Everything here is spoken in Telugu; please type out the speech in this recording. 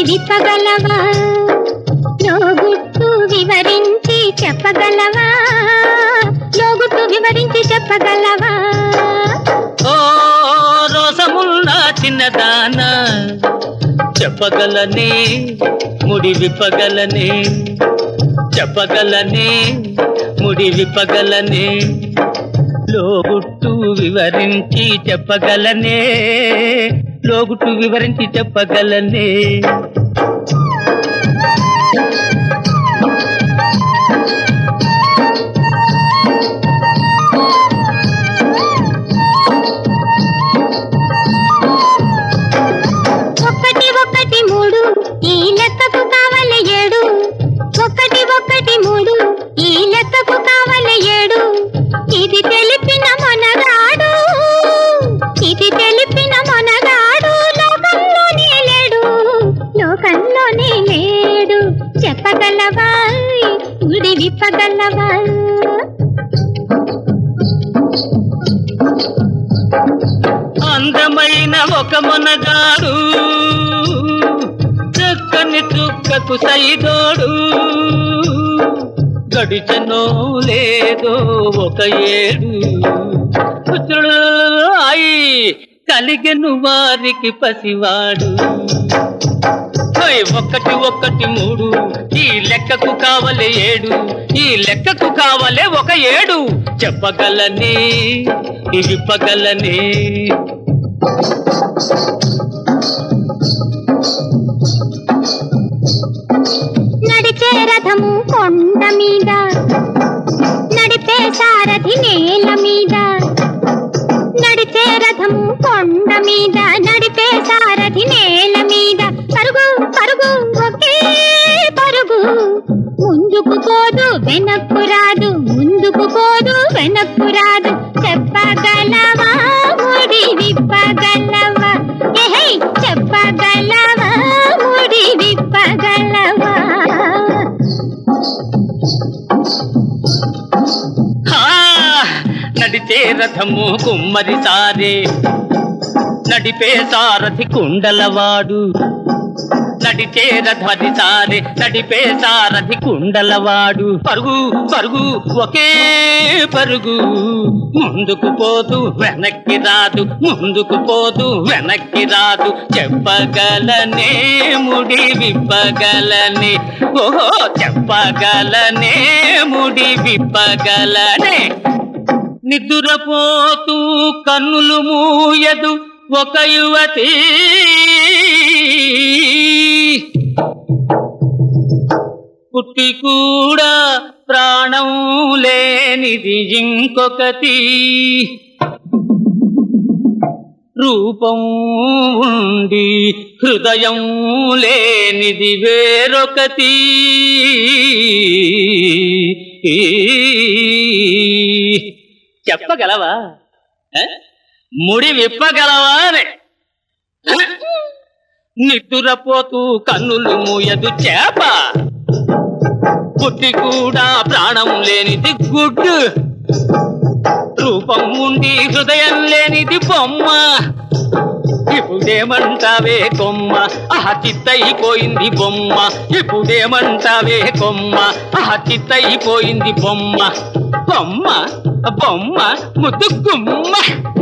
విప్పగలవా లోగుట్టు వివరించి చెప్పగలవా లోగుట్టు వివరించి చెప్పగలవా ఓ రోసమున్న చిన్నదానా చెప్పగలనే ముడి విప్పగలనే చెప్పగలనే ముడి విప్పగలనే లోగుట్టు వివరించి చెప్పగలనే లోగుట్టు వివరించి చెప్పగలనే ఒకటి ఒకటి మూడు ఈ లెక్కకు కావాలి 7 ఒకటి ఒకటి మూడు ఈ లెక్కకు కావాలి 7 ఇది తెలిపిన మొనగాడు ఇది తెలిపిన మొనగాడు లోకంలోనే లేడు చెప్పగలవా ఉడి విప్పగలవా అందమైన ఒక మొనగాడు చక్కని చుక్కకు సైదోడు గడిచనో లేదో ఒక 7 అయి కలిగెను వారికి పసివాడు ఒకటి ఒకటి మూడు ఈ లెక్కకు కావలే 7 ఈ లెక్కకు కావలే ఒక 7 చెప్పగలనే విప్పగలనే నడిచే రథము కొండ మీద నడిపే సారథి నేల మీద నడిచే రథము కొండ మీద నడిపే సారథి నేల మీద పరుగు పరుగు ఒకే పరుగు ముందుకు పోదు వెనక్కు రాదు ముందుకు పోదు వెనక్కు రాదు చెప్పగలవా ముడి విప్పగలవా ఏహై చెప్పగలవా ముడి విప్పగలవా నడిచే రథము కుమ్మరి సారే నడిపే సారథి కుండలవాడు నడిచే రథది సారే నడిపే సారథి కుండలవాడు పరుగు పరుగు ఒకే పరుగు ముందుకు పోదు వెనక్కి రాదు ముందుకు పోదు వెనక్కి రాదు చెప్పగలనే ముడి విప్పగలనే ఓహో చెప్పగలనే ముడి విప్పగలనే నిద్రపోతూ కన్నులు మూయదు ఒక యువతి పుట్టి కూడా ప్రాణం లేనిది ఇంకొకటి రూపం ఉండి హృదయం లేనిది వేరొకటి చెప్పగలవా ముడి విప్పగలవా నిద్రపోతూ కన్నులు మూయదు చేప పుట్టి కూడా ప్రాణం లేనిది గుడ్డు రూపం ఉండి హృదయం లేనిది బొమ్మ ఇప్పుడేమంటావే కొమ్మ చిత్తయిపోయింది బొమ్మ ఇప్పుడేమంటావే కొమ్మ చిత్తయిపోయింది బొమ్మ బొమ్మ బొమ్మ ముద్దు గుమ్మ